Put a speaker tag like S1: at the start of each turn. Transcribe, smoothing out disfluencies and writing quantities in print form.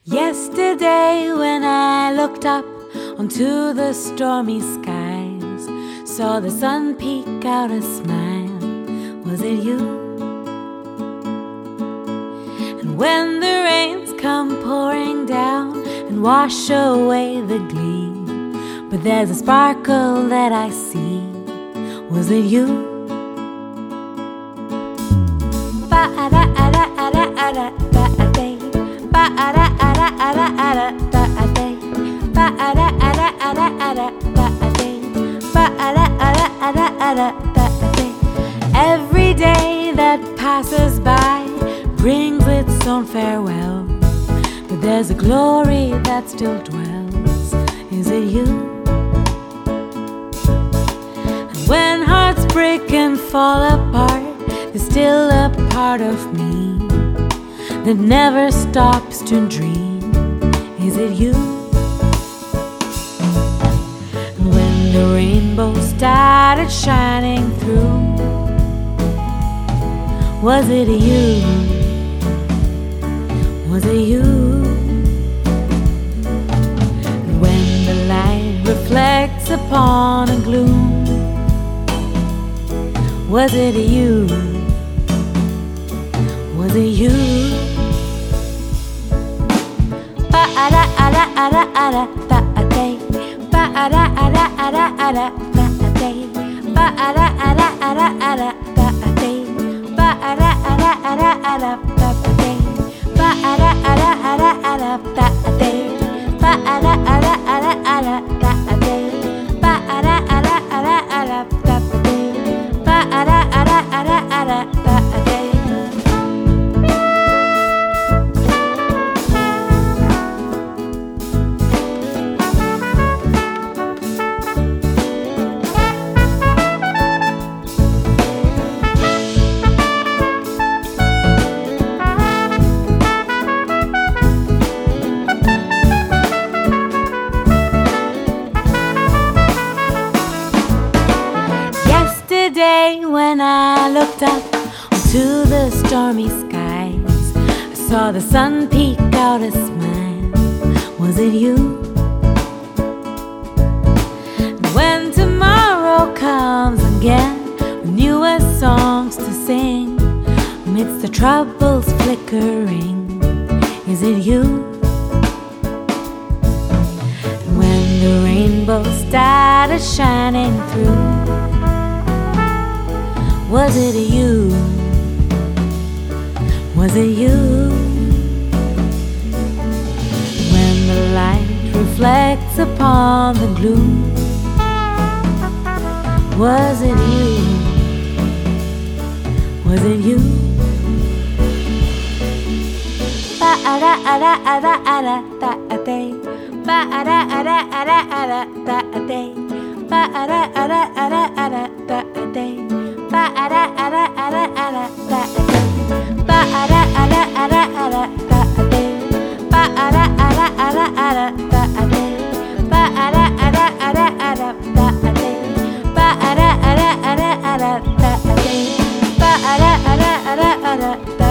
S1: Yesterday when I looked up onto the stormy skies, saw the sun peek out a smile. Was it you? And when the rains come pouring down and wash away the gleam, but there's a sparkle that I see. Was it you? Every day that passes by brings its own farewell, but there's a glory that still dwells. Is it you? And when hearts break and fall apart, there's still a part of me that never stops to dream. Is it you? And when the rainbow started shining through, was it you? Was it you? And when the light reflects upon a gloom, was it you? Was it you? Yesterday when I looked up onto the stormy skies, I saw the sun peek out a smile. Was it you? And when tomorrow comes again with newer songs to sing, amidst the troubles flickering, is it you? And when the rainbow started shining through, was it you? Was it you? When the light reflects upon the gloom, was it you? Was it you?
S2: Da